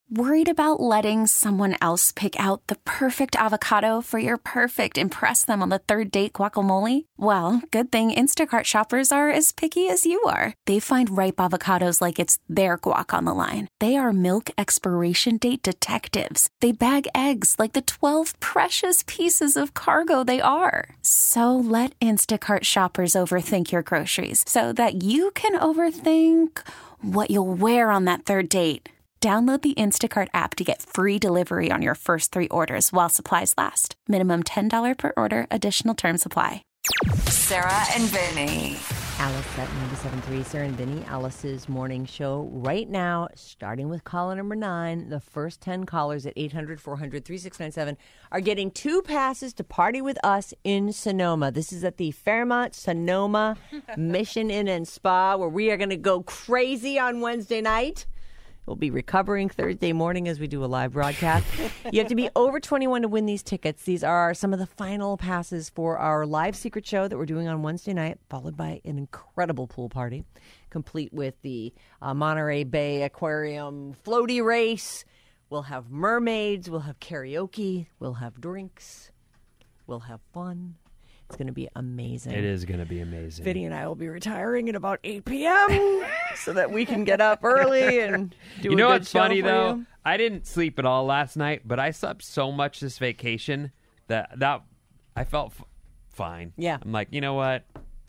Worried about letting someone else pick out the perfect avocado for your perfect impress them on the third date guacamole? Well, good thing Instacart shoppers are as picky as you are. They find ripe avocados like it's their guac on the line. They are milk expiration date detectives. They bag eggs like the 12 precious pieces of cargo they are. So let Instacart shoppers overthink your groceries so that you can overthink what you'll wear on that third date. Download the Instacart app to get free delivery on your first 3 orders while supplies last. Minimum $10 per order. Additional terms apply. Sarah and Vinny. Alice at 97.3, Sarah and Vinny, Alice's morning show right now, starting with caller number 9. The first 10 callers at 800-400-3697 are getting 2 passes to party with us in Sonoma. This is at the Fairmont Sonoma Mission Inn and Spa, where we are going to go crazy on Wednesday night. We'll be recovering Thursday morning as we do a live broadcast. You have to be over 21 to win these tickets. These are some of the final passes for our live secret show that we're doing on Wednesday night, followed by an incredible pool party, complete with the Monterey Bay Aquarium floaty race. We'll have mermaids. We'll have karaoke. We'll have drinks. We'll have fun. It's going to be amazing. It is going to be amazing. Vinny and I will be retiring at about 8 p.m. so that we can get up early and do a good show. You know what's funny, though? You. I didn't sleep at all last night, but I slept so much this vacation that I felt fine. Yeah. I'm like, you know what?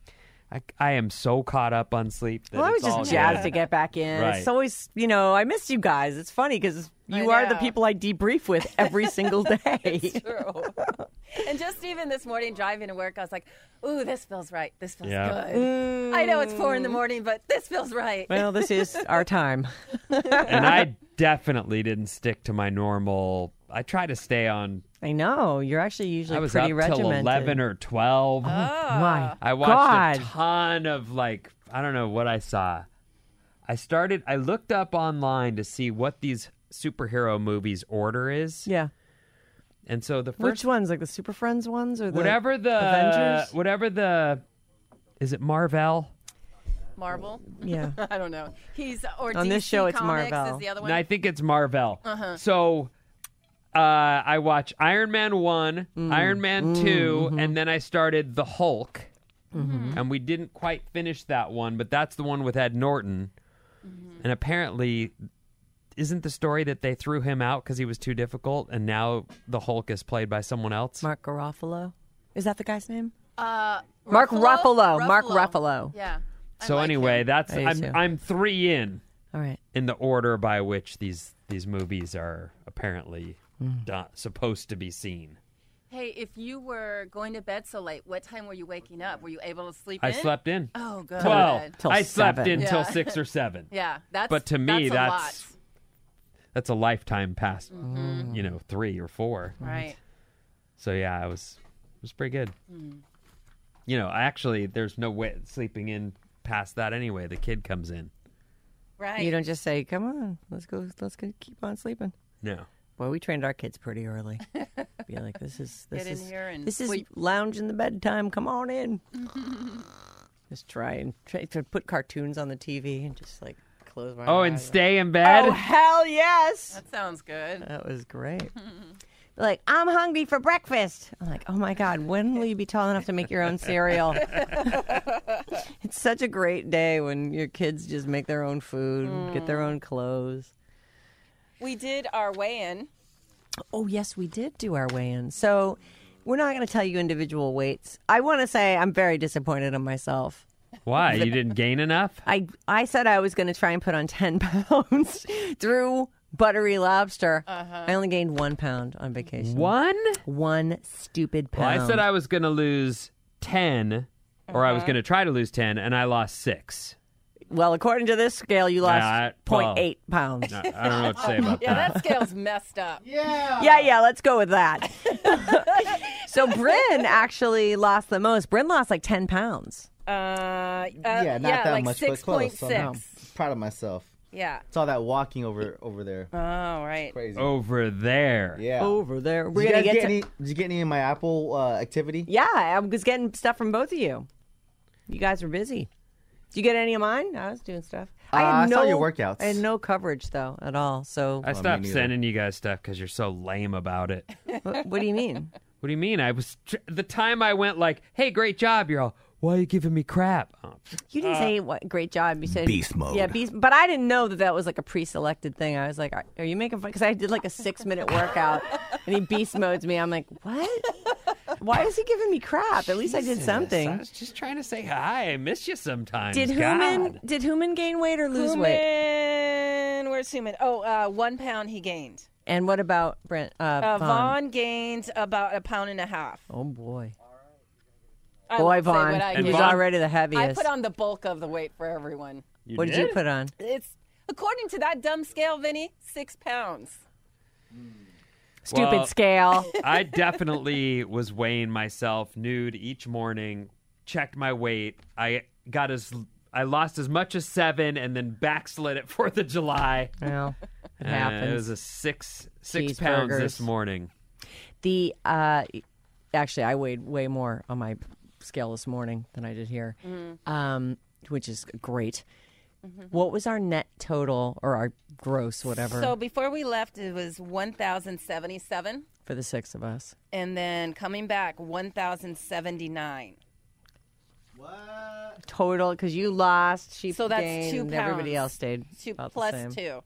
I am so caught up on sleep. That I was it's all just jazzed good. to get back in. Right. It's always, I miss you guys. It's funny because you are the people I debrief with every single day. It's true. And just even this morning driving to work, I was like, ooh, this feels right. This feels good. I know it's 4 a.m, but this feels right. Well, this is our time. And I definitely didn't stick to my normal. I try to stay on. I know. You're actually usually I was pretty up regimented. till 11 or 12. Why? I watched a ton of I don't know what I saw. I looked up online to see what these superhero movies order is. Yeah. And so the first Which ones? Like the Super Friends ones or the Avengers? Is it Marvel? Marvel? Yeah. I don't know. Or on DC this show, it's Comics Marvel. is the other one? No, I think it's Marvel. So I watched Iron Man 1, Iron Man 2, and then I started The Hulk. And we didn't quite finish that one, but that's the one with Ed Norton. And apparently, isn't the story that they threw him out because he was too difficult, and now the Hulk is played by someone else? Mark Ruffalo. Is that the guy's name? Mark Ruffalo. Mark Ruffalo. Yeah. So anyway, that's I do too. I'm 3 in. All right. In the order by which these movies are apparently supposed to be seen. Hey, if you were going to bed so late, what time were you waking up? Were you able to sleep I in? slept in. Oh, good. Well, Till I slept 7. in till 6 or 7. Yeah, but to me, that's that's a lifetime past, 3 or 4. right. So yeah, it was pretty good. Actually, there's no way sleeping in past that anyway. The kid comes in. Right. You don't just say, come on, let's go keep on sleeping. No. Well, we trained our kids pretty early. Be like, this is here and this is sleep. lounge in the bedtime. Come on in. Just try to put cartoons on the TV and just close my eyes. Oh, and stay in bed? Oh, hell yes. That sounds good. That was great. Like, I'm hungry for breakfast. I'm like, oh my God, when will you be tall enough to make your own cereal? It's such a great day when your kids just make their own food, get their own clothes. We did our weigh-in. Oh, yes, we did do our weigh-in. So we're not going to tell you individual weights. I want to say I'm very disappointed in myself. Why? You didn't gain enough? I said I was going to try and put on 10 pounds through buttery lobster. I only gained 1 pound on vacation. 1? 1 stupid pound. Well, I said I was going to lose 10, or I was going to try to lose 10, and I lost 6. Well, according to this scale, you lost 0.8 pounds. I don't know what to say about Yeah, that. that scale's messed up. Yeah, let's go with that. So Bryn actually lost the most. Bryn lost 10 pounds. Not that much, but close. So I'm proud of myself. Yeah. It's all that walking over there. Oh, right. Crazy. Over there. Yeah. Over there. Did you get any of my Apple activity? Yeah, I was getting stuff from both of you. You guys were busy. Did you get any of mine? I was doing stuff. I saw your workouts. I had no coverage, though, at all. So I stopped sending you guys stuff because you're so lame about it. What do you mean? What do you mean? The time I went like, hey, great job, you're all, why are you giving me crap? Oh. You didn't say what great job. You said beast mode. Yeah, beast. But I didn't know that was like a pre-selected thing. I was like, are you making fun? Because I did like a 6-minute workout, and he beast modes me. I'm like, what? Why is he giving me crap? At least I did something. I was just trying to say hi. I miss you sometimes. Did Human gain weight or lose weight? Where's Human? Oh, 1 pound he gained. And what about Brent? Vaughn gained about 1.5 pounds. Oh boy. Boy, Vaughn, he's already the heaviest. I put on the bulk of the weight for everyone. What did you put on? It's according to that dumb scale, Vinny, 6 pounds. Stupid scale. I definitely was weighing myself nude each morning, checked my weight. I lost as much as 7 and then backslid at 4th of July. Well, it happens. It was a 6 pounds this morning. Actually, I weighed way more on my scale this morning than I did here, which is great. Mm-hmm. What was our net total or our gross, whatever? So before we left, it was 1,077 for the 6 of us, and then coming back 1,079. What total? Because you lost, she so that's gained, 2 pounds. And everybody else stayed 2 about plus the same. 2.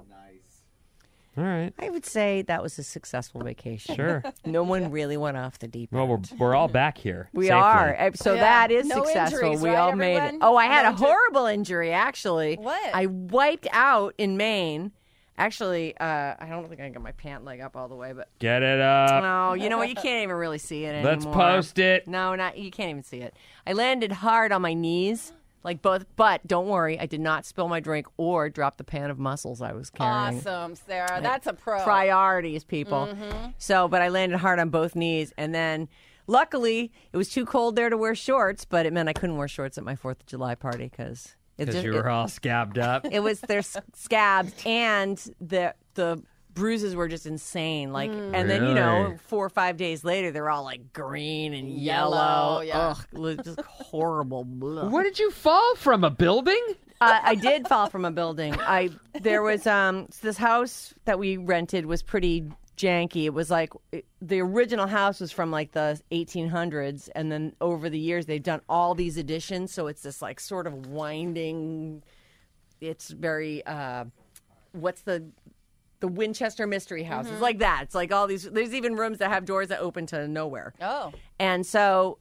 All right. I would say that was a successful vacation. Sure. No one really went off the deep end. Well, we're all back here. We safely. are. So that is no successful. Injuries, we right, all everyone? made it. Oh, I had a horrible injury, actually. What? I wiped out in Maine. Actually, I don't think I can get my pant leg up all the way, but Get it up. no, you know what? You can't even really see it anymore. Let's post it. No, you can't even see it. I landed hard on my knees, like both. But don't worry, I did not spill my drink or drop the pan of mussels I was carrying. Awesome, Sarah. That's a pro. Priorities, people. Mm-hmm. So, but I landed hard on both knees, and then luckily it was too cold there to wear shorts, but it meant I couldn't wear shorts at my 4th of July party because you were all scabbed up. It was their scabs, and the bruises were just insane. Like, and then 4 or 5 days later, they're all like green and yellow. Yeah. Ugh, it was just horrible. What did you fall from? A building? I did fall from a building. There was this house that we rented was pretty janky. It was like the original house was from like the 1800s, and then over the years they've done all these additions, so it's this like sort of winding. It's very what's the Winchester Mystery House? It's like that. It's like all these. There's even rooms that have doors that open to nowhere. Oh, and so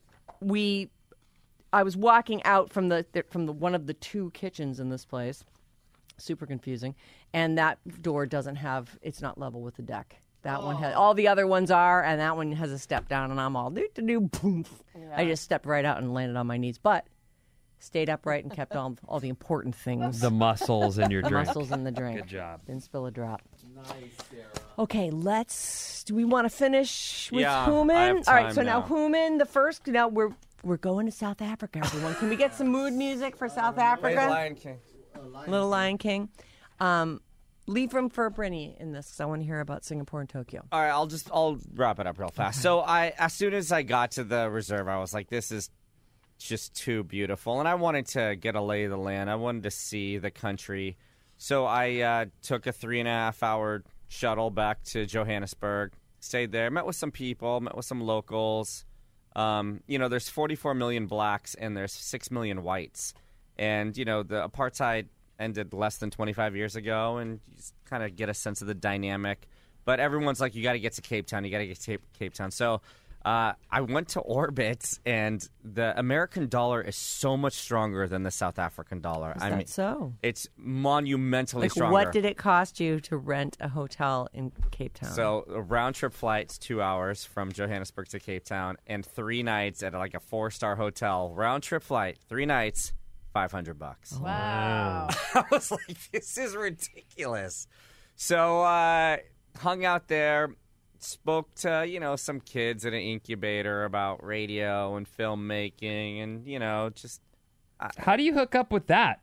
I was walking out from the one of the 2 kitchens in this place. Super confusing, and that door doesn't have. It's not level with the deck. That one has, all the other ones are, and that one has a step down, and I'm all boom. Yeah. I just stepped right out and landed on my knees, but stayed upright and kept all the important things. The muscles in your drink. Muscles in the drink. Good job. Didn't spill a drop. Nice, Sarah. Okay, do we want to finish with Human? I have All right, time so now now. Human, the first, we're going to South Africa, everyone. Can we get some mood music for South Africa? Lion King. Little Lion King. Leave room for Brittany in this because I want to hear about Singapore and Tokyo. All right, I'll wrap it up real fast. So as soon as I got to the reserve, I was like, this is just too beautiful, and I wanted to get a lay of the land. I wanted to see the country, so I took a 3.5-hour shuttle back to Johannesburg. Stayed there, met with some people, met with some locals. There's 44 million blacks and there's 6 million whites, and the apartheid ended less than 25 years ago, and you just kind of get a sense of the dynamic. But everyone's like, you got to get to Cape Town. You got to get to Cape Town. So I went to Orbit, and the American dollar is so much stronger than the South African dollar. Is that so? It's monumentally stronger. What did it cost you to rent a hotel in Cape Town? So a round-trip flight's 2 hours from Johannesburg to Cape Town, and 3 nights at like a 4-star hotel. Round-trip flight, 3 nights. $500. Wow. I was like, this is ridiculous. So hung out there, spoke to, some kids at an incubator about radio and filmmaking and, just... How do you hook up with that?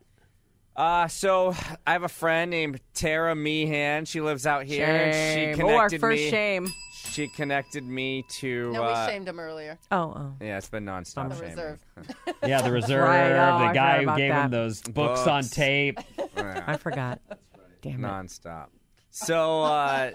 So I have a friend named Tara Meehan. She lives out here. And she connected our first me. shame. She connected me to. No, we shamed him earlier. Oh. Yeah, it's been nonstop. The shaming. reserve. Yeah, the reserve. Right. Oh, the I guy forgot who about gave that. him those books on tape. I forgot. Damn it. Nonstop. So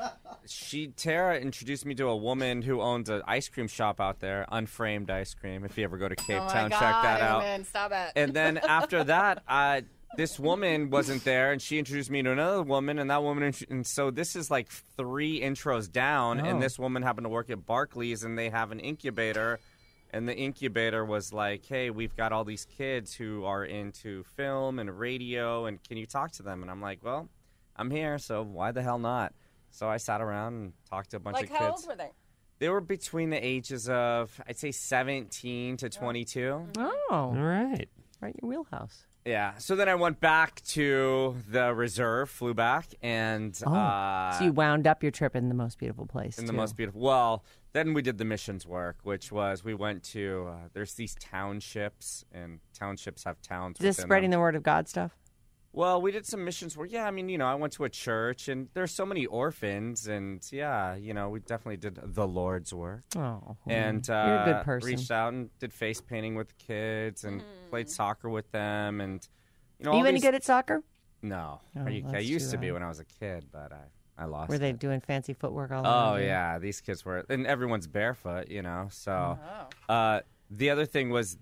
Tara introduced me to a woman who owns an ice cream shop out there, Unframed Ice Cream. If you ever go to Cape Town, check that out. Man, stop it. And then after that, this woman wasn't there, and she introduced me to another woman, and that woman, and so this is like 3 intros down, and this woman happened to work at Barclays, and they have an incubator, and the incubator was like, hey, we've got all these kids who are into film and radio, and can you talk to them? And I'm like, well, I'm here, so why the hell not? So I sat around and talked to a bunch of kids. Like, how old were they? They were between the ages of, I'd say, 17 to 22. Oh. All right. Right in your wheelhouse. Yeah. So then I went back to the reserve, flew back, and... So you wound up your trip in the most beautiful place, in the most beautiful... Well, then we did the missions work, which was we went to... there's these townships, and townships have towns Is this within spreading them. the word of God stuff? Well, we did some missions work. Yeah, I mean, I went to a church, and there's so many orphans, and yeah, we definitely did the Lord's work. Oh. And You're a good person. reached out and did face painting with the kids and played soccer with them. And Are you any good at soccer? No. Oh, I that's used too to be bad. when I was a kid, but I lost Were they it. doing fancy footwork all Oh, around you? yeah. These kids were. And everyone's barefoot, So the other thing was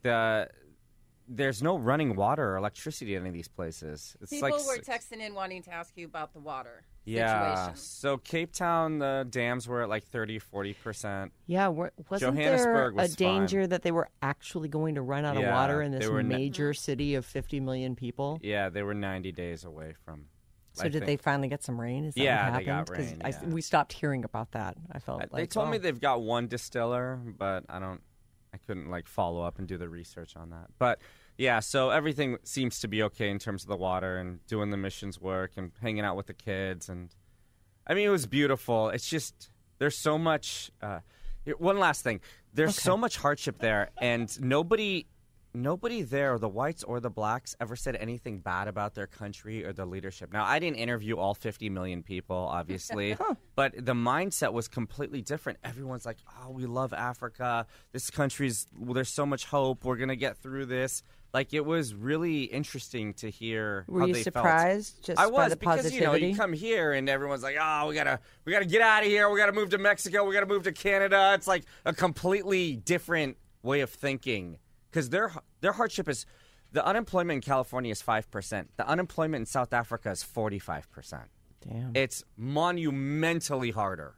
there's no running water or electricity in any of these places. It's People like were texting in wanting to ask you about the water Yeah. situation. So Cape Town, the dams were at like 30-40%. Yeah, wasn't there Johannesburg a was danger that they were actually going to run out of Yeah, water in this they were major city of 50 million people? Yeah, they were 90 days away from. So did they finally get some rain? Is that Yeah, what they happened? got 'Cause rain, yeah. we stopped hearing about that. I felt like They told me oh. they've got one distiller, but I couldn't like follow up and do the research on that. But yeah, so everything seems to be okay in terms of the water and doing the missions work and hanging out with the kids. And I mean, it was beautiful. It's just there's so much. One last thing, there's so much hardship there, and nobody there, the whites or the blacks, ever said anything bad about their country or their leadership. Now, I didn't interview all 50 million people, obviously, but the mindset was completely different. Everyone's like, oh, we love Africa. This country's, there's so much hope. We're going to get through this. Like, it was really interesting to hear Were how you they surprised felt. just I by was, the because, positivity? you come here and everyone's like, oh, we gotta get out of here. We got to move to Mexico. We got to move to Canada. It's like a completely different way of thinking. Because their hardship is, the unemployment in California is 5%. The unemployment in South Africa is 45%. Damn. It's monumentally harder.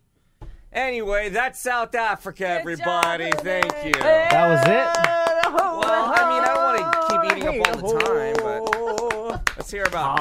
Anyway, that's South Africa, everybody. Thank you. That was it? Well, I mean, I don't want to keep eating up all the time, but let's hear about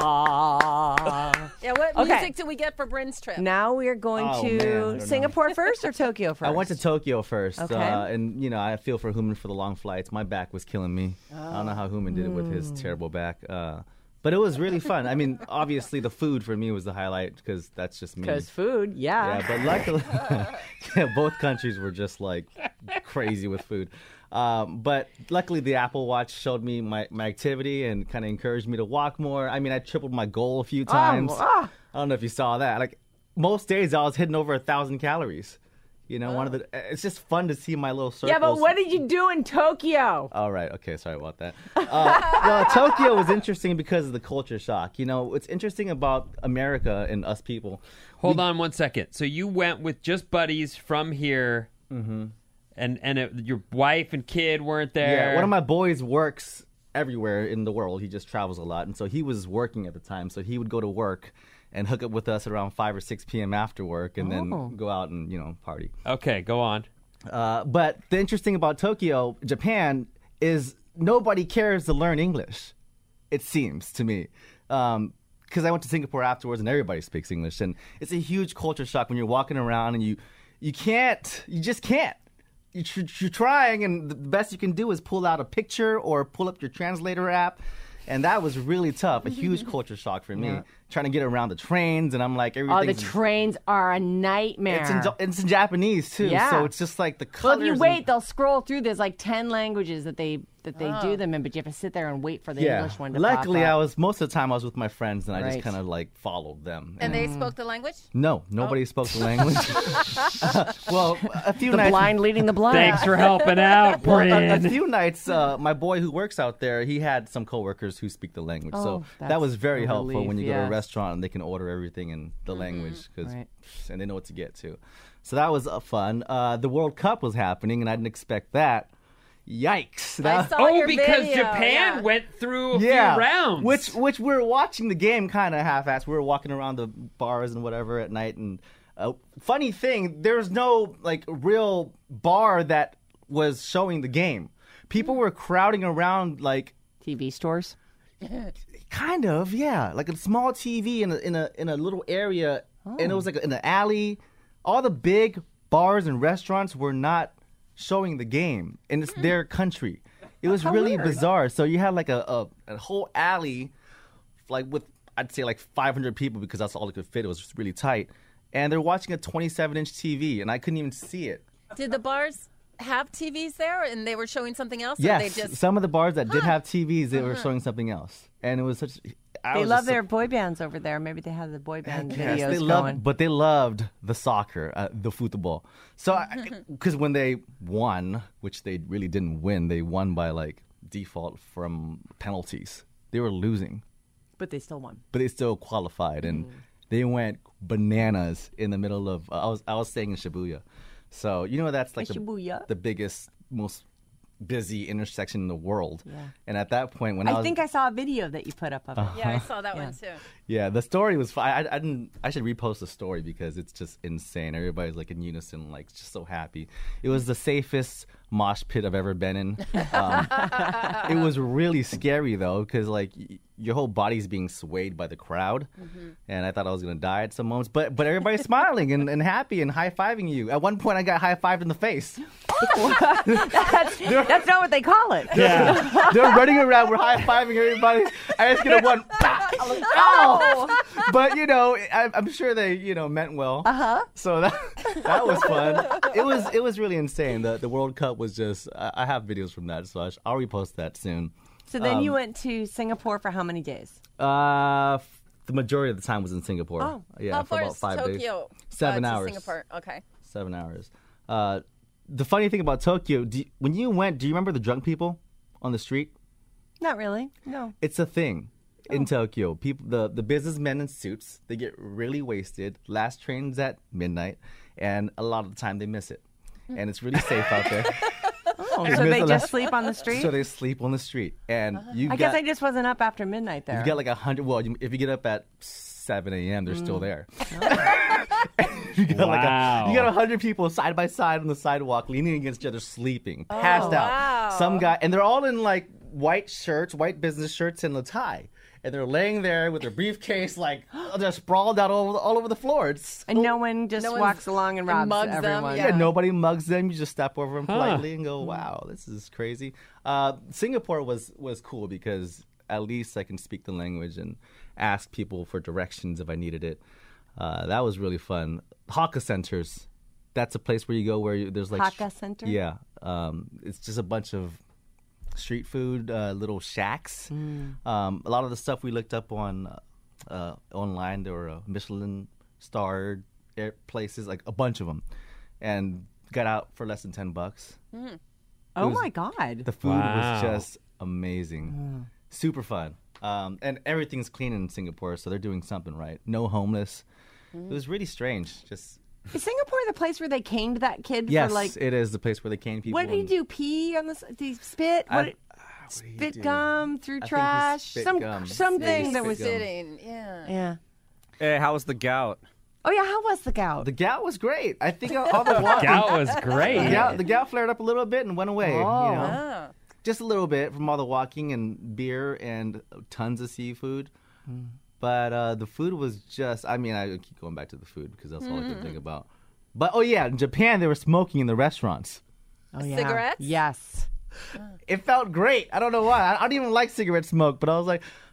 Yeah, what Okay. music do we get for Bryn's trip? Now we are going Oh, man, I to don't know. Singapore first or Tokyo first? I went to Tokyo first, Okay. and I feel for Human for the long flights. My back was killing me. I don't know how Human did it with his terrible back, but it was really fun. I mean, obviously the food for me was the highlight because that's just me. Because food, yeah. Yeah, but luckily, both countries were just like crazy with food. But luckily, the Apple Watch showed me my activity and kind of encouraged me to walk more. I mean, I tripled my goal a few times. I don't know if you saw that. Like most days, I was hitting over 1,000 calories. It's just fun to see my little circles. Yeah, but what did you do in Tokyo? All right. Okay. Sorry about that. Well, Tokyo was interesting because of the culture shock. What's interesting about America and us people. Hold on 1 second. So you went with just buddies from here, and your wife and kid weren't there. Yeah, one of my boys works everywhere in the world. He just travels a lot, and so he was working at the time. So he would go to work and hook up with us around 5 or 6 p.m. after work, and then go out and party. Okay, go on. But the interesting about Tokyo, Japan, is nobody cares to learn English. It seems to me. Because I went to Singapore afterwards and everybody speaks English. And it's a huge culture shock when you're walking around and you just can't. You're trying, and the best you can do is pull out a picture or pull up your translator app. And that was really tough, a huge culture shock for me. trying to get around the trains, and I'm like, Oh, everything's the trains are a nightmare. it's in Japanese too, Yeah. so it's just like the Well, colors. if you and- wait, they'll scroll through. There's like 10 languages that they do them in, but you have to sit there and wait for the English one to Luckily, pop up. I was most of the time I was with my friends, and I Right. just kind of like followed them. And they spoke the language? No, nobody spoke the language. Well, a few the nights. blind leading the blind. Thanks for helping out, Well, a Bryn. few nights, my boy who works out there, he had some coworkers who speak the language, Oh, so that's that was very a helpful relief, when you go to a yes. restaurant and they can order everything in the language, Right. and they know what to get to. So that was fun. The World Cup was happening, and I didn't expect that. Yikes! I That- saw Oh, your because video, Japan yeah. went through a few yeah, rounds. which we were watching the game kind of half-assed. We were walking around the bars and whatever at night, and funny thing, there's no like real bar that was showing the game. People were crowding around like TV stores. kind of, yeah, like a small TV in a little area, and it was like in an alley. All the big bars and restaurants were not showing the game, and it's their country. It was really bizarre. So you had like a whole alley, like with I'd say like 500 people because that's all it could fit. It was just really tight, and they're watching a 27-inch TV, and I couldn't even see it. Did the bars have TVs there and they were showing something else? Or Yes, they just... some of the bars that did have TVs, they were showing something else, and it was such. They love their boy bands over there. Maybe they have the boy band videos Yes, going. but they loved the soccer, the football. So, because when they won, which they really didn't win, they won by like default from penalties. They were losing, But they still won. but they still qualified, and they went bananas in the middle of. I was staying in Shibuya, so you know that's like Shibuya. the biggest, most busy intersection in the world. Yeah. And at that point, when I I was, think I saw a video that you put up of it. Yeah, I saw that one too. yeah, the story was fine. I didn't. I should repost the story because it's just insane. Everybody's like in unison, like just so happy. It was the safest mosh pit I've ever been in. It was really scary though, because like your whole body's being swayed by the crowd, and I thought I was gonna die at some moments. But everybody's smiling and happy and high fiving you. At one point, I got high fived in the face. That's not what they call it. Yeah. They're running around. We're high fiving everybody. I just get a one. Bah! I was like, ow! But I'm sure they meant well. So that was fun. It was really insane. The World Cup was just. I have videos from that, so I'll repost that soon. So then you went to Singapore for how many days? The majority of the time was in Singapore. Oh. yeah, How for far about is 5 days. Tokyo? 7 to hours. Singapore. Okay. 7 hours. The funny thing about Tokyo, when you went, do you remember the drunk people on the street? Not really. No. It's a thing in Tokyo. People, the businessmen in suits, they get really wasted. Last train's at midnight, and a lot of the time they miss it. And it's really safe out there. Oh, They so miss they the just last- sleep on the street? So they sleep on the street, and you I guess I just wasn't up after midnight there. you get like 100. Well, if you get up at 7 a.m., they're still there. You got Wow. you got 100 people side by side on the sidewalk, leaning against each other, sleeping, passed out. wow. Some guy, and they're all in like white shirts, white business shirts, and a tie, and they're laying there with their briefcase, like they're sprawled out all over the floor. It's and no one just one walks along and robs mugs them, everyone. yeah. yeah, nobody mugs them. You just step over them politely and go, "Wow, this is crazy." Singapore was cool because at least I can speak the language and ask people for directions if I needed it. That was really fun. Hakka centers. That's a place where you go where there's like Hakka center? Yeah, it's just a bunch of street food, little shacks. A lot of the stuff we looked up on online, there were Michelin starred places, like a bunch of them, and got out for less than $10. Oh my God. The food Wow. was just amazing, super fun, and everything's clean in Singapore, so they're doing something right. No homeless. It was really strange. Just Is Singapore the place where they caned that kid yes, for like... it is the place where they cane people. What did he and- do? Pee on the... Did he spit? I- What, what did he spit do? gum through I think he trash? spit Some gum. something Yeah, that he was... spit gum. Sitting. Yeah. Yeah. Hey, how was the gout? Oh yeah, how was the gout? The gout was great. I think all the water. Gout was great. The gout flared up a little bit and went away. Oh. You know? Ah. Just a little bit from all the walking and beer and tons of seafood. But the food was just, I mean, I keep going back to the food because that's all I can think about. But, oh yeah, in Japan, they were smoking in the restaurants. Oh, yeah. Cigarettes? Yes. It felt great. I don't know why. I don't even like cigarette smoke, but I was like,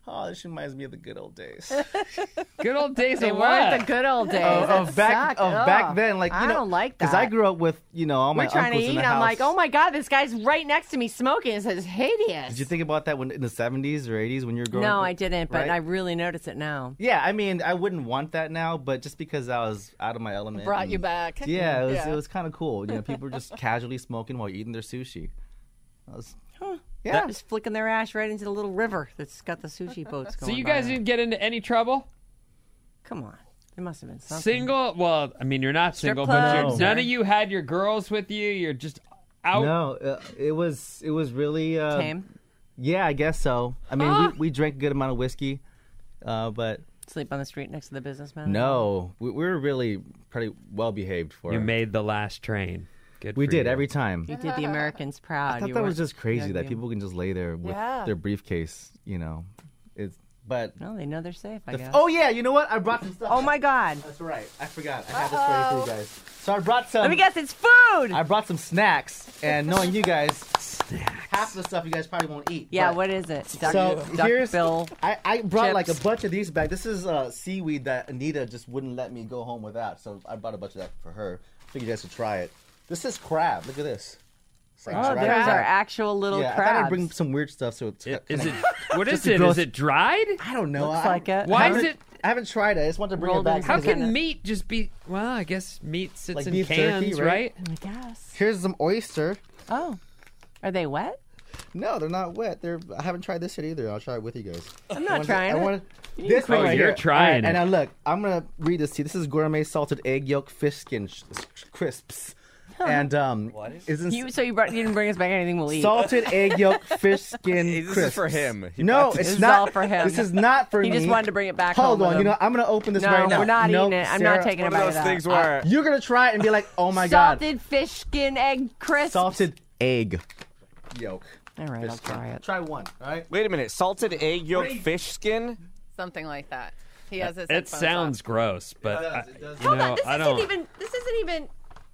Oh, this reminds me of the good old days. Good old days They of weren't what? the good old days. of back then, like I don't like because that. I grew up with all my We're trying to uncles in eat. the I'm house. like, oh my god, this guy's right next to me smoking. It says hideous. Did you think about that when in the 70s or 80s when you were growing up? No, I didn't, but right? I really notice it now. Yeah, I mean, I wouldn't want that now, but just because I was out of my element. Brought and- you back. Yeah, it was kind of cool. People were just casually smoking while eating their sushi. I was, yeah. Just flicking their ash right into the little river that's got the sushi boats going. So you by guys it. didn't get into any trouble? Come on, there must have been something. Single? Well, I mean, you're not Strip single, but clubs, none or- of you had your girls with you. You're just out. No, it was really Tame. Yeah, I guess so. I mean, we drank a good amount of whiskey, but Sleep on the street next to the businessman. no, we were really pretty well behaved for You it. made the last train. Good. We for did you. every time. You did the Americans proud. I thought You that was weren't- just crazy Yeah, that you- people can just lay there with Yeah. their briefcase. But No, they know they're safe. I guess. oh yeah, you know what? I brought some stuff. Oh my God! That's right. I forgot. I had this ready for you guys. So I brought some. Let me guess. It's food. I brought some snacks, and knowing you guys, half the stuff you guys probably won't eat. Yeah. but- What is it? So Duck here's bill. I brought like a chips. bunch of these back. This is seaweed that Anita just wouldn't let me go home without, so I bought a bunch of that for her. Figured you guys should try it. This is crab. Look at this. It's like Oh, dried there's crab. our actual little Yeah, I crabs. thought I'd bring some weird stuff. So it's Is kinda- it? What is Just to it? gross- Is it dried? I don't know. Looks I- like it. Why I is haven't- it? I haven't tried it. I just wanted to bring Rolled it back. in How because can it? meat just be? Well, I guess meat sits Like in beef cans, jerky, right? right? I guess. Here's some oyster. Oh, are they wet? No, they're not wet. I haven't tried this yet either. I'll try it with you guys. I'm not trying it. This one Oh, right you're here. trying And it. now look, I'm gonna read this to you. This is gourmet salted egg yolk fish skin crisps, and isn't You didn't bring us back anything we'll eat. salted egg yolk fish skin This crisps. is for him. He No, brought it's This is not all for him. This is not for He me. just wanted to bring it back Hold home on, with him. I'm gonna open this No, right now. we're not Nope, eating it. I'm Sarah, not taking a One of bite those of that. things where You're gonna try it and be like, oh my god, Salted fish skin egg crisp. salted egg yolk. All right, I'll try it. Try one, all right? wait a minute, salted egg yolk fish skin. Something like that. He has his It headphones sounds on. gross, but It does. you know, I don't. This isn't even.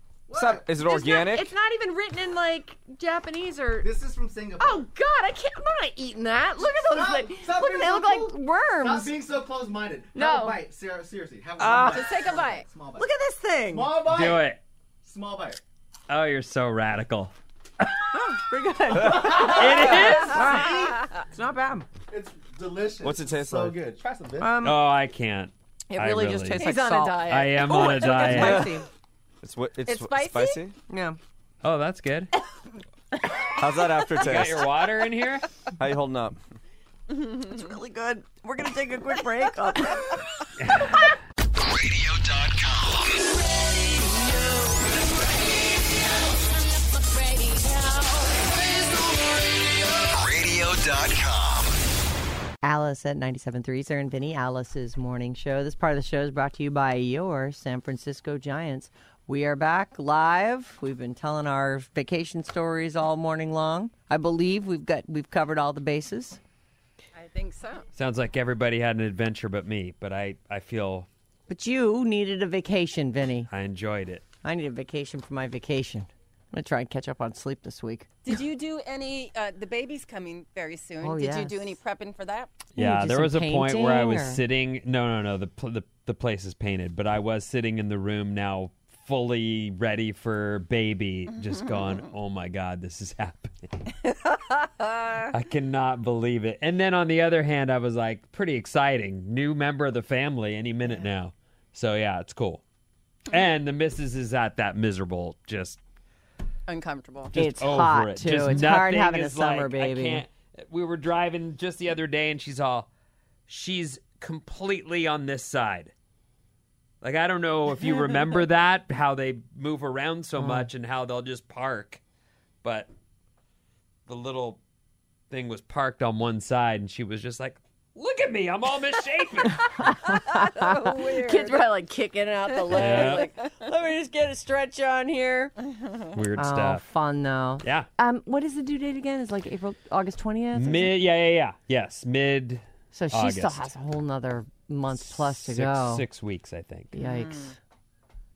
Is it organic? It's not even written in like Japanese or. This is from Singapore. Oh God, I can't. I'm not eating that. Look at those Stop- things. stop Look, being they so look like cool. Stop worms. being so close-minded. No. Have a bite, Sarah. Seriously, have one bite. Just take a bite. Small bite. Look at this thing. Small bite. Do it. Small bite. Oh, you're so radical. Pretty good. It is. It's not bad. It's delicious. What's it taste so like? good. Try some, bitch. Oh, I can't. It I really just tastes like He's on salt. a diet. I am on a It's diet. spicy. It's spicy? spicy. Yeah. Oh, that's good. How's that aftertaste? Got your water in here? How you holding up? It's really good. We're gonna take a quick break. Radio.com. Alice at 97.3, Sarah and Vinny, Alice's morning show. This part of the show is brought to you by your San Francisco Giants. We are back live. We've been telling our vacation stories all morning long. I believe we've covered all the bases. I think so. Sounds like everybody had an adventure but me, but I feel But you needed a vacation, Vinny. I enjoyed it. I need a vacation for my vacation. I'm going to try and catch up on sleep this week. Did you do any? The baby's coming very soon. Oh, Did you yes. do any prepping for that? Yeah, do there some was a point where I was painting, or- sitting. No. The place is painted, but I was sitting in the room now, fully ready for baby. Just going, oh my god, this is happening. I cannot believe it. And then on the other hand, I was like, pretty exciting, new member of the family any minute now. So yeah, it's cool. And the missus is at that miserable, just Uncomfortable. It's over hot, it. too. Just It's hard nothing having a is summer like, baby. I can't. We were driving just the other day, and she's completely on this side. Like, I don't know if you remember that, how they move around so much and how they'll just park. But the little thing was parked on one side, and she was just like, look at me, I'm all misshapen. Weird. Kids were like kicking out the legs. Yeah. Like, let me just get a stretch on here. Weird Oh, stuff. fun though. Yeah. What is the due date again? It's like August 20th? Yeah. Yes, mid So she still August. has a whole nother month plus to go. 6 weeks, I think. Yikes.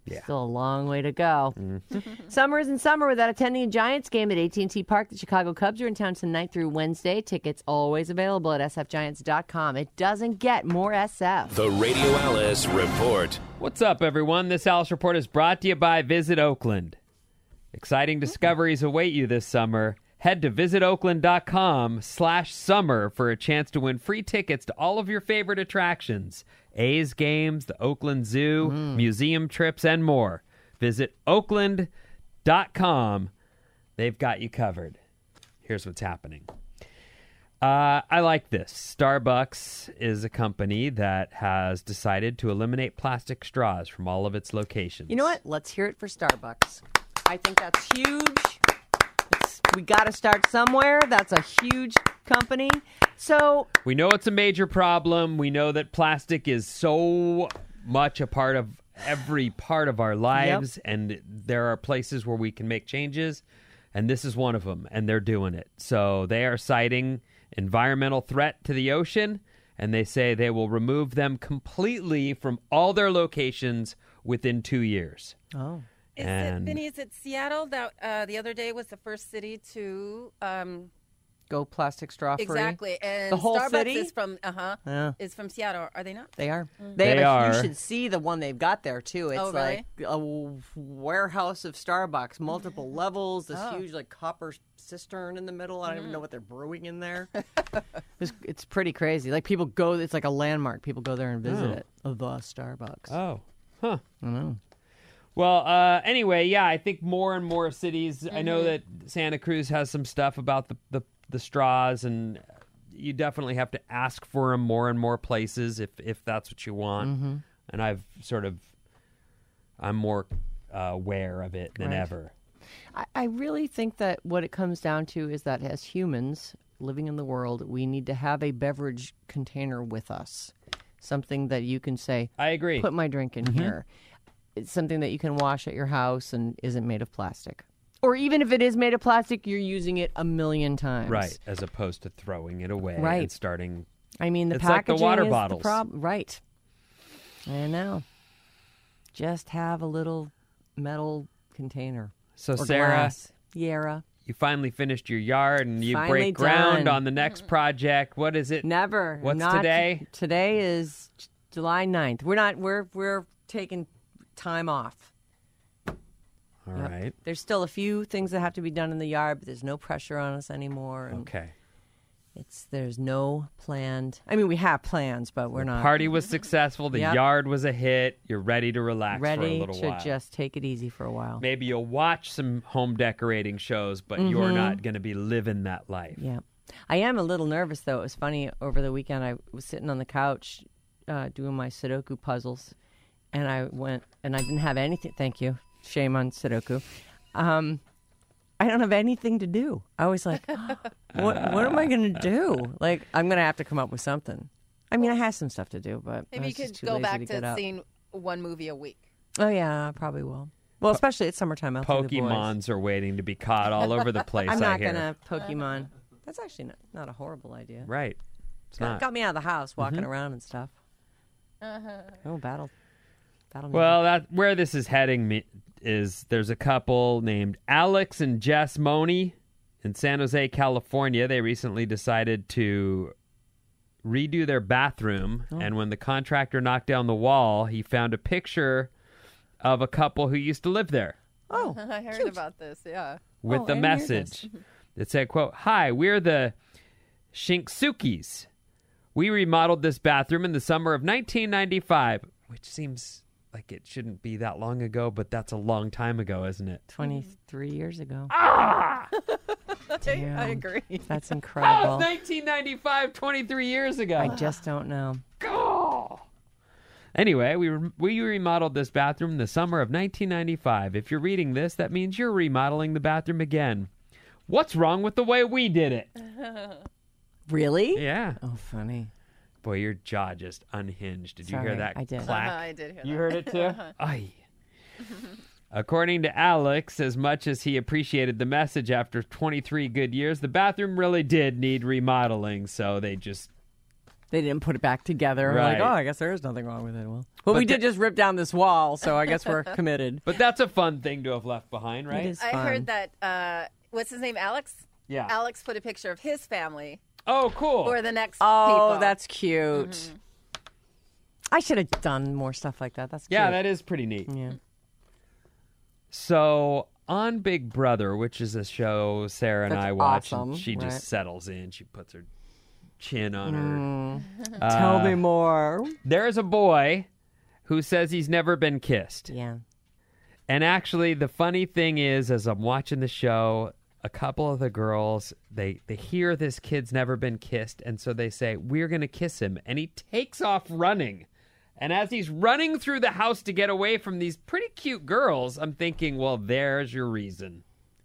Yeah. Still a long way to go. Summer isn't summer without attending a Giants game at AT&T Park. The Chicago Cubs are in town tonight through Wednesday. Tickets always available at sfgiants.com. It doesn't get more SF. The Radio Alice Report. What's up, everyone? This Alice Report is brought to you by Visit Oakland. Exciting discoveries await you this summer. Head to visitoakland.com/summer for a chance to win free tickets to all of your favorite attractions. A's games, the Oakland Zoo, museum trips, and more. Visit oakland.com. They've got you covered. Here's what's happening. I like this. Starbucks is a company that has decided to eliminate plastic straws from all of its locations. You know what? Let's hear it for Starbucks. I think that's huge. We got to start somewhere. That's a huge company. So we know it's a major problem. We know that plastic is so much a part of every part of our lives, and there are places where we can make changes, and this is one of them, and they're doing it. So they are citing environmental threat to the ocean, and they say they will remove them completely from all their locations within 2 years. Oh. Vinny, is it Seattle that the other day was the first city to go plastic straw free? Exactly. And the whole Starbucks city is from is from Seattle. Are they not? They are. They are. You should see the one they've got there too. It's Oh, really? like a warehouse of Starbucks, multiple levels, this huge like copper cistern in the middle. I don't even know what they're brewing in there. It's pretty crazy. Like people go, it's like a landmark. People go there and visit it. The Starbucks. Oh, huh. I know. Well, anyway, yeah, I think more and more cities. I know that Santa Cruz has some stuff about the straws, and you definitely have to ask for them more and more places if that's what you want. And I'm more aware of it than ever. I really think that what it comes down to is that as humans living in the world, we need to have a beverage container with us, something that you can say, I agree. Put my drink in here. It's something that you can wash at your house and isn't made of plastic. Or even if it is made of plastic, you're using it a million times. Right, as opposed to throwing it away Right. and starting. I mean, the It's like the packaging water is bottles. the problem. Right. I know. Just have a little metal container. So, or Sarah, glass. Yara. you finally finished your yard and you Finally break ground done. on the next project. What is it? Never. What's Not today? Today is July 9th. We're taking time off. All right. There's still a few things that have to be done in the yard, but there's no pressure on us anymore. And Okay. there's no planned. I mean, we have plans, but we're not Party was successful. The Yep. yard was a hit. You're ready to relax for a ready little to while. just take it easy for a while. Maybe you'll watch some home decorating shows, but you're not going to be living that life. Yeah. I am a little nervous, though. It was funny. Over the weekend, I was sitting on the couch doing my Sudoku puzzles, and I went, and I didn't have anything. Thank you. Shame on Sudoku. I don't have anything to do. I was like, what am I going to do? Like, I'm going to have to come up with something. I mean, I have some stuff to do, but I Maybe you was just could too go lazy back get to up. seeing one movie a week. Oh, yeah, I probably will. Well, especially it's summertime. I'll take the boys. Pokemons are waiting to be caught all over the place, I'm I not hear. going to Pokemon. That's actually not a horrible idea. Right. It's Got, not. got me out of the house, walking around and stuff. Oh, battle. Well, where this is heading is there's a couple named Alex and Jess Money in San Jose, California. They recently decided to redo their bathroom, and when the contractor knocked down the wall, he found a picture of a couple who used to live there Oh, I heard about this, yeah. with Oh, the I didn't hear message that said, quote, "Hi, we're the Shinksukis. We remodeled this bathroom in the summer of 1995," which seems like it shouldn't be that long ago, but that's a long time ago, isn't it? 23 years ago. I agree. That's That incredible. was 1995, 23 years ago. I just don't know. Anyway, we remodeled this bathroom in the summer of 1995. If you're reading this, that means you're remodeling the bathroom again. What's wrong with the way we did it? Really? Yeah. Oh, funny. Boy, your jaw just unhinged. Did you Sorry, hear that I did. clack? I did hear You that. heard it too? Ay. According to Alex, as much as he appreciated the message after 23 good years, the bathroom really did need remodeling, so they just They didn't put it back together. Right. Like, oh, I guess there is nothing wrong with it. Well, we the- did just rip down this wall, so I guess we're committed. But that's a fun thing to have left behind, right? It is I fun. heard that, what's his name, Alex? Yeah. Alex put a picture of his family Oh, cool. for the next Oh, people. that's cute. I should have done more stuff like that. That's Yeah, cute. that is pretty neat. Yeah. So on Big Brother, which is a show Sarah and That's I watch, awesome, and she right. just settles in. She puts her chin on her. Tell me more. There is a boy who says he's never been kissed. Yeah. And actually, the funny thing is, as I'm watching the show, a couple of the girls, they hear this kid's never been kissed, and so they say, we're going to kiss him. And he takes off running. And as he's running through the house to get away from these pretty cute girls, I'm thinking, well, there's your reason.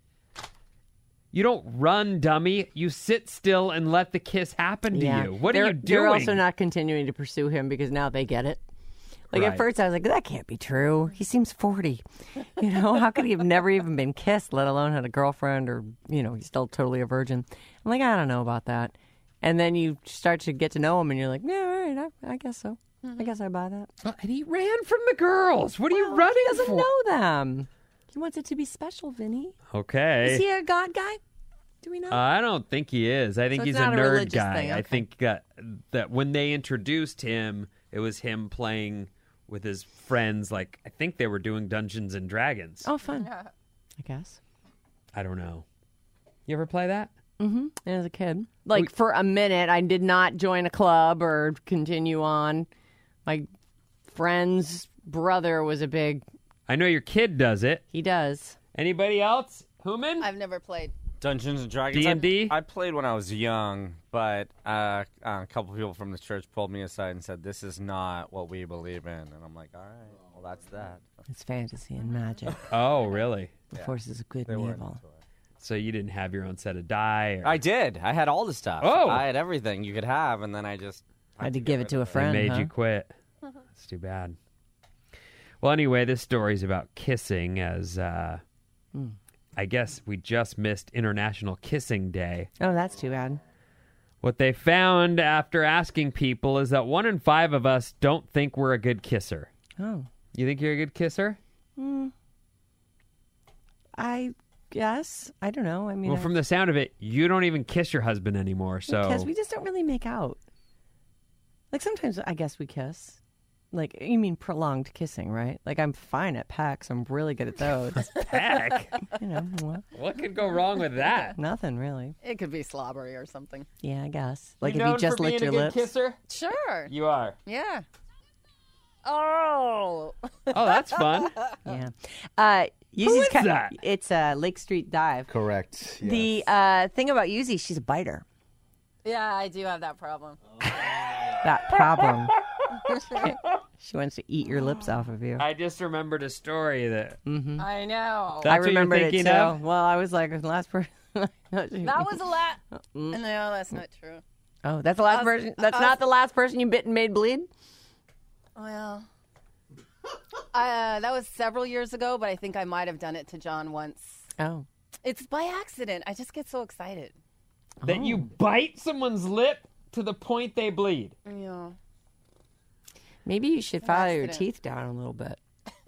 You don't run, dummy. You sit still and let the kiss happen to you. What are you doing? They're also not continuing to pursue him because now they get it. Like Right. at first I was like, that can't be true. He seems 40. You know, how could he have never even been kissed, let alone had a girlfriend or, you know, he's still totally a virgin. I'm like, I don't know about that. And then you start to get to know him and you're like, yeah, all right, I guess so. I guess I buy that. Well, and he ran from the girls. What are you running He doesn't for? know them. He wants it to be special, Vinny. Okay. Is he a God guy? Do we know? I don't think he is. I think So he's it's a not a nerd religious guy. thing, I okay. think that when they introduced him, it was him playing with his friends. Like, I think they were doing Dungeons and Dragons. Oh, fun. I guess. I don't know. You ever play that? Mm-hmm. As a kid. Like, for a minute, I did not join a club or continue on. My friend's brother was a big... I know your kid does it. He does. Anybody else? Human? I've never played. Dungeons and Dragons. D&D? I played when I was young, but a couple people from the church pulled me aside and said, "This is not what we believe in." And I'm like, "All right, well, that's that." It's fantasy and magic. Oh, really? The forces of good They and weren't evil. into it. So you didn't have your own set of die? Or I did. I had all the stuff. Oh. I had everything you could have, and then I just Had to give it to a They friend, made huh? you quit. That's too bad. Well, anyway, this story's about kissing as... I guess we just missed International Kissing Day. Oh, that's too bad. What they found after asking people is that 1 in 5 of us don't think we're a good kisser. Oh. You think you're a good kisser? I guess. I don't know. I mean, Well, from the sound of it, you don't even kiss your husband anymore. So because we just don't really make out. Like, sometimes I guess we kiss. Like, you mean prolonged kissing, right? Like, I'm fine at pecks. I'm really good at those. heck, You know, well, what could go wrong with that? nothing really. It could be slobbery or something. Yeah, I guess. Like, you if known you just for licked being your a good lips. kisser? Sure. You are. Yeah. Oh. Oh, that's fun. Yeah. Who Yuzi's is that? It's Lake Street Dive. Correct. Yes. The thing about Yuzi, she's a biter. Yeah, I do have that problem. That problem. She wants to eat your lips off of you. I just remembered a story that. I know. That's I what you're remembered it thinking too. of? Well, I was like, the last person. That was a lot. No, that's not true. Oh, that's the last person. That's not the last person you bit and made bleed. Well, that was several years ago, but I think I might have done it to John once. Oh, It's by accident. I just get so excited. That you bite someone's lip to the point they bleed. Yeah. maybe you should file your accident. teeth down a little bit.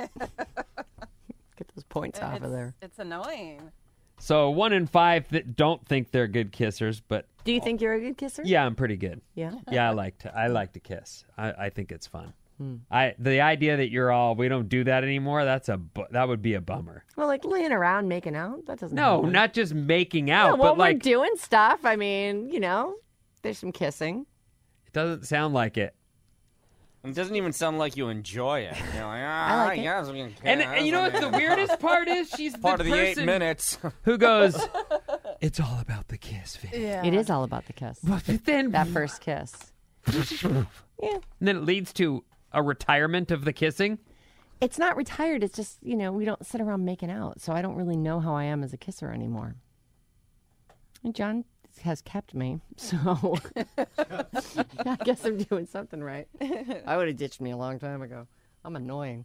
Get those points off of there. It's annoying. So 1 in 5 that don't think they're good kissers, but Do you think you're a good kisser? yeah, I'm pretty good. Yeah. Yeah, I like to kiss. I think it's fun. The idea that you're all we don't do that anymore. That would be a bummer. Well, like laying around making out. That doesn't. No, happen. not just making Yeah, out, well, but we're like doing stuff. I mean, you know, there's some kissing. it doesn't sound like it. It doesn't even sound like you enjoy it. You're like, I like it. yes, we can And you know what the weirdest part is? She's part the of the 8 person minutes. who goes, "It's all about the kiss, Vin." Yeah. It is all about the kiss. But then That first kiss. and then it leads to a retirement of the kissing. It's not retired. It's just, you know, we don't sit around making out. So I don't really know how I am as a kisser anymore. And John has kept me. So I guess I'm doing something right. I would have ditched me a long time ago. I'm annoying.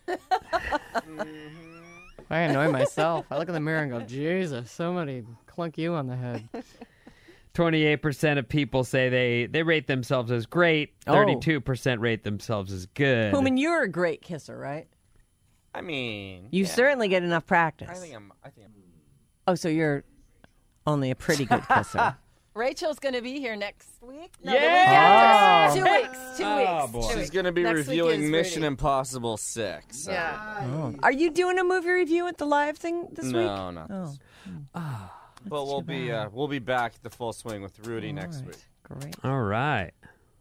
I annoy myself. I look in the mirror and go, Jesus, somebody clunk you on the head. 28% of people say they rate themselves as great. 32% rate themselves as good. Human, you're a great kisser, right? I mean, You certainly get enough practice. I think I'm. Oh, so you're only a pretty good kisser. Rachel's going to be here next week. No, Yeah! the week after. 2 weeks. boy. 2 She's weeks. going to be Next week reviewing is Mission Rudy. Impossible 6. So. Yeah. Are you doing a movie review at the live thing this week? No, not Oh, this. But we'll be back at the full swing with Rudy next week. great. All right.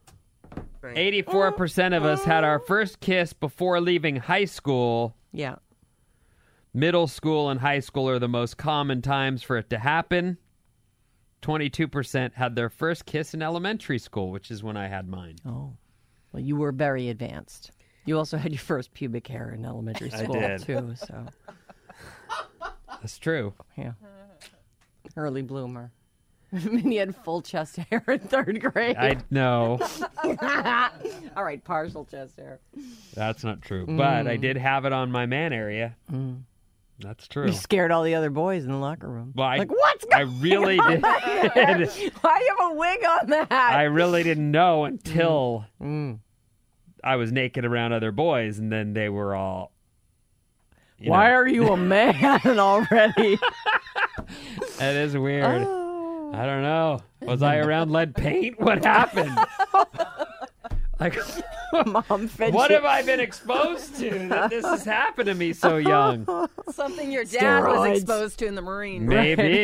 84% of us had our first kiss before leaving high school. Yeah. Middle school and high school are the most common times for it to happen. 22% had their first kiss in elementary school, which is when I had mine. Oh. Well, you were very advanced. You also had your first pubic hair in elementary school, did. too. So, That's true. yeah. Early bloomer. I mean, he had full chest hair in 3rd grade. I know All right, partial chest hair. that's not true, but I did have it on my man area. That's true. You scared all the other boys in the locker room. Well, like, what's I going really did. Why do you have a wig on that? I really didn't know until I was naked around other boys, and then they were all. Why are you a man already? That is weird. I don't know. Was I around lead paint? What happened? Like, Mom fed what you. have I been exposed to that this has happened to me so young? Something your dad was Steroids. exposed to in the Marines. Maybe.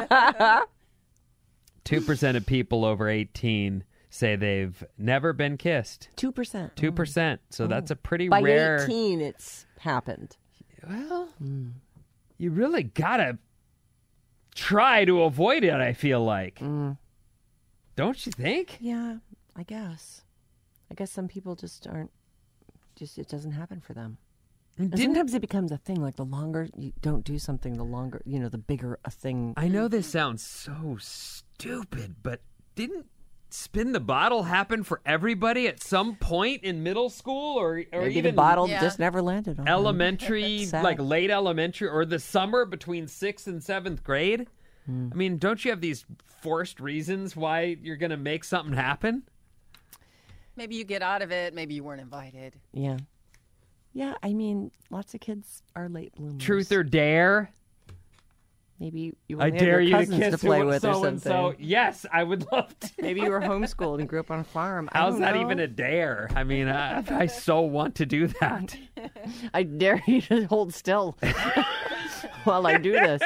2% of people over 18 say they've never been kissed. 2%. 2%. So that's a pretty By rare. 18, it's happened. Well, you really gotta try to avoid it, I feel like. Don't you think? Yeah, I guess. I guess some people just aren't. It doesn't happen for them. And sometimes it becomes a thing. Like the longer you don't do something, the longer, the bigger a thing. I know this sounds so stupid, but didn't spin the bottle happen for everybody at some point in middle school or Maybe even the bottle Yeah. just never landed on them. elementary, Sad. like late elementary or the summer between 6th and 7th grade? I mean, don't you have these forced reasons why you're going to make something happen? Maybe you get out of it. Maybe you weren't invited. Yeah. Yeah, I mean, lots of kids are late bloomers. Truth or dare? Maybe you I only have dare your you to cousins kiss to play with or so and so. something. Yes, I would love to. Maybe you were homeschooled and grew up on a farm. I How's don't that know. even a dare? I mean, I so want to do that. I dare you to hold still while I do this.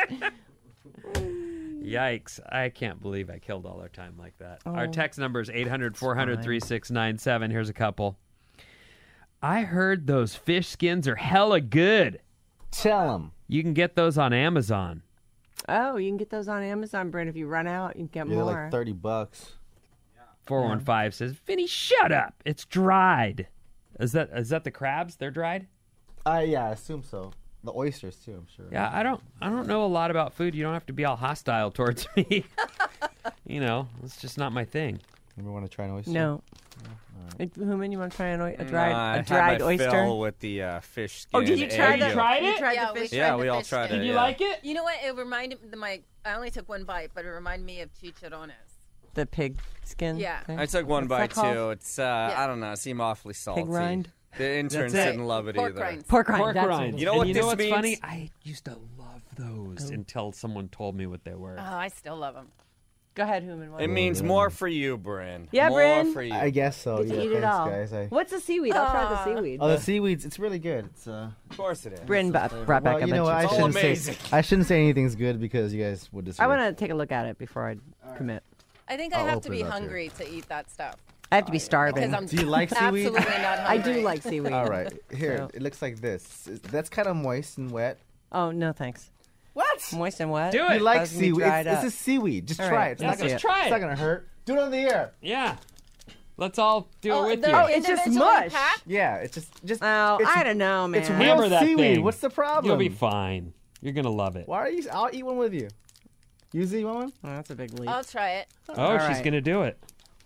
Yikes. I can't believe I killed all our time like that. Our text number is 800-400-3697. Here's a couple. I heard those fish skins are hella good. Tell them. You can get those on Amazon. Oh, you can get those on Amazon, Brent. If you run out, you can get Yeah, more. like $30. 415 says, Vinny, shut up. It's dried. Is that the crabs? They're dried? Yeah, I assume so. The oysters too, I'm sure. Yeah, I don't know a lot about food. You don't have to be all hostile towards me. It's just not my thing. You want to try an oyster? No. Human, you want to try a dried, I a dried had my oyster? fill with the fish skin. Oh, did you try egg that? yolk. tried You it? tried Yeah, the we fish? tried Yeah, the we all fish tried skin. it. Did you yeah. like it? You know what? It reminded I only took one bite, but it reminded me of chicharrones. The pig skin? Yeah. thing? I took one bite What's that too. called? It's I don't know. It seemed awfully salty. rind? The interns That's it. didn't love it Pork either. rinds. Pork rind. Pork that's rinds. what it You know is. what And you know this what's means? funny? I used to love those until someone told me what they were. Oh, I still love them. Go ahead, Human. It means more for you, Bryn. Yeah, more Bryn. for you. I guess so. Get to Yeah, eat it thanks, all. guys. What's the seaweed? I'll try the seaweed. The seaweeds, it's really good. It's Of course it is. Bryn brought back well, a you know bunch what? I of all shouldn't amazing. say I shouldn't say anything's good because you guys would disagree. I want to take a look at it before I commit. I think I I'll have to open be it up hungry to eat that stuff. I have to be starving. Because I'm Do you like seaweed? absolutely not I hungry. do like seaweed. All right, here So- it looks like this. That's kind of moist and wet. Oh, no, thanks. What? Moist and wet? Do You it. like Doesn't be seaweed? dried It's up. just seaweed. Just All try right, it. It's let's not gonna see it. Try it. It's not gonna hurt. Do it on the air. Yeah. Let's all do it with they're you. Oh, it's just individually mush. packed? Yeah, it's just. Oh, it's, I don't know, man. It's real Hammer that seaweed. thing. What's the problem? You'll be fine. You're going to love it. Why are you? I'll eat one with you. Yuzi, you want one? Oh, that's a big leap. I'll try it. Oh, All she's right. going to do it.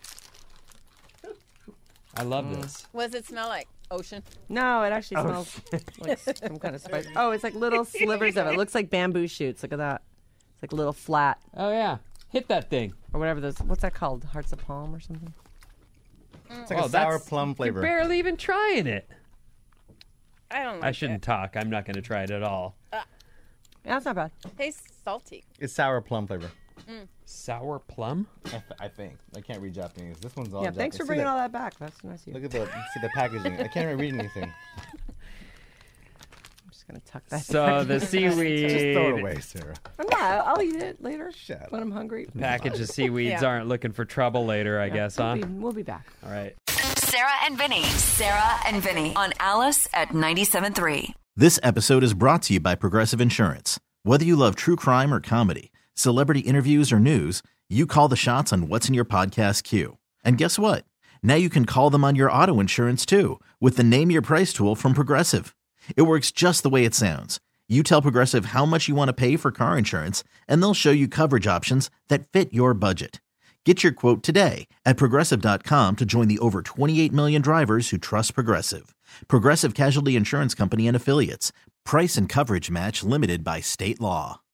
I love this. What does it smell like? Ocean. No, it actually smells like some kind of spice. Oh, it's like little slivers of it. It looks like bamboo shoots. Look at that. It's like a little flat. Oh, yeah. Hit that thing. or whatever those. What's that called? Hearts of Palm or something? It's like a sour plum flavor. You're barely even trying it. I don't like I shouldn't talk. I'm not going to try it at all. Yeah, that's not bad. it. Tastes salty. It's sour plum flavor. Sour plum? I think. I can't read Japanese. This one's all Yeah, Japanese. thanks for See bringing that- all that back. That's nice of you. Look at the packaging. I can't even read anything. I'm just gonna tuck that. So the Just throw it seaweed away, Sarah. I'm not. I'll eat it later Shut when I'm hungry. package of seaweeds Yeah. aren't looking for trouble later, I guess, huh? We'll be back. All right. Sarah and Vinny. Sarah and Vinny on Alice at 97.3. This episode is brought to you by Progressive Insurance. Whether you love true crime or comedy, celebrity interviews or news, you call the shots on what's in your podcast queue. And guess what? Now you can call them on your auto insurance too with the Name Your Price tool from Progressive. It works just the way it sounds. You tell Progressive how much you want to pay for car insurance, and they'll show you coverage options that fit your budget. Get your quote today at Progressive.com to join the over 28 million drivers who trust Progressive. Progressive Casualty Insurance Company and Affiliates. Price and coverage match limited by state law.